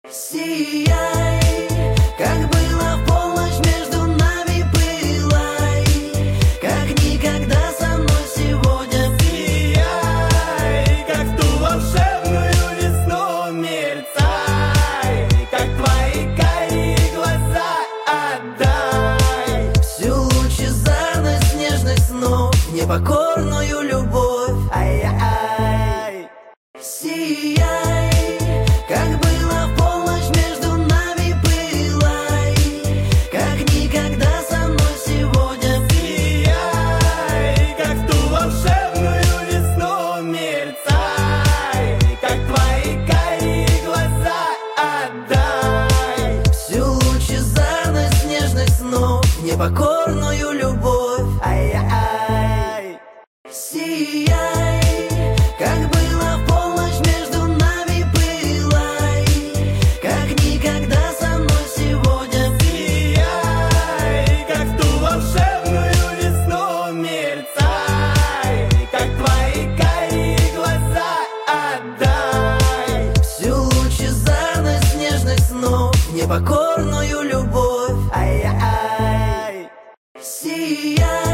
Сияй, как было в полночь между нами пылай, как никогда со мной сегодня. Сияй, как в ту волшебную весну мерцай, как твои карие глаза отдай Всю лучезарность нежных снов, непокорную любовь. Ай-яй-яй. Сияй, как было в полночь между нами пылай, как никогда со мной сегодня. Сияй, как в ту волшебную весну мерцай, как твои карие глаза отдай Всю лучезарность нежных снов, непокорную любовь. Ай-яй-яй. Сияй, как было в полночь между нами пылай, как никогда со мной сегодня. Сияй, как в ту волшебную весну мерцай, как твои карие глаза отдай Всю лучезарность нежных снов, непокорную любовь. Ай-яй-яй. Сияй.